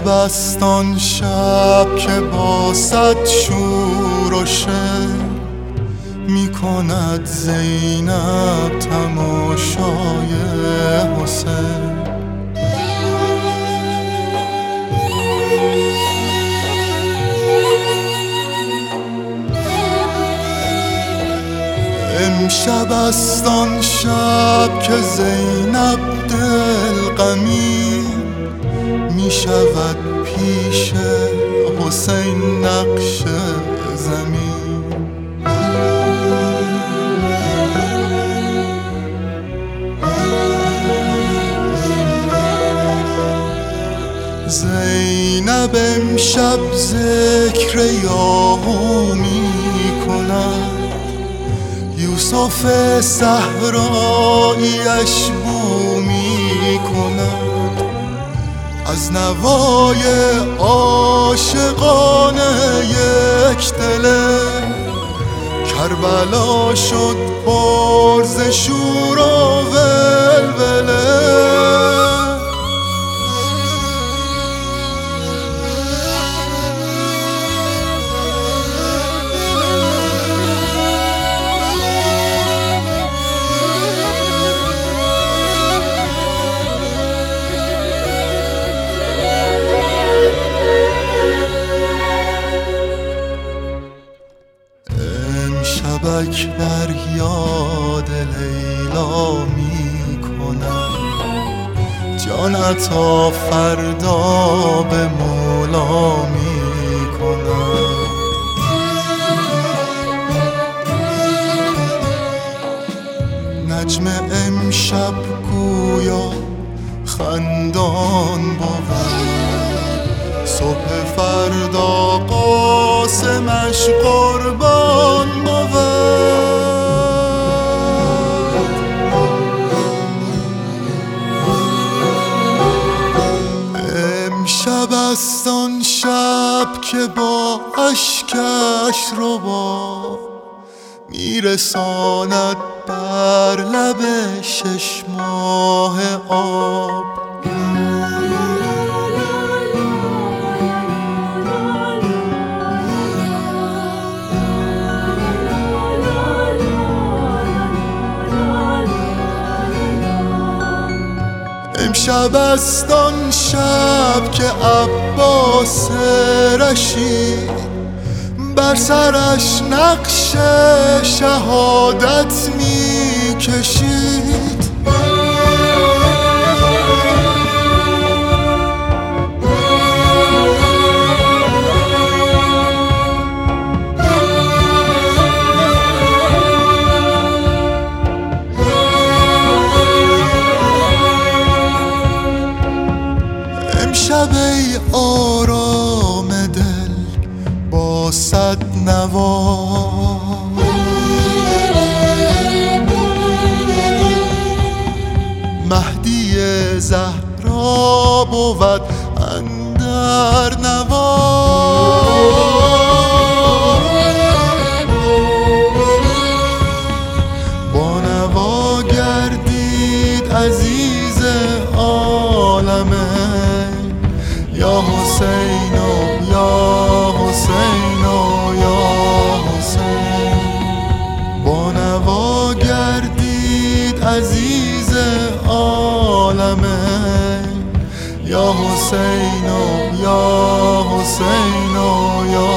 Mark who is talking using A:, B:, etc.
A: امشب است آن شب که با صد شور و شر می کند زینب تماشای حسین. امشب است آن شب که زینب دل غمین می شود پیش حسین نقش زمین. زینب امشب ذکر یاهو می کند، یوسف صحراییش بو می کند. از نوای عاشقان یک دله کربلا شد پر ز شور و ولوله. اکبر یاد لیلا می کند، جان عطا فردا به مولا می کند. نجم امشب گویا خندان بود، صبح فردا قاسمش قربان بود. امشب است آن شب که با اشکش ربا میرساند بر لب 6 ماه آب. امشب است آن شب که عباس رشید بر سرش نقش شهادت می کشید. امشب ای آرام دل با صد نوا، مهدی زهرا بود اندر نوا. با نوا گردید عزیز عالمه، یا حسین و یا حسین و یا حسین. با نوا گردید عزیز عالمه، یا حسین و یا حسین و یا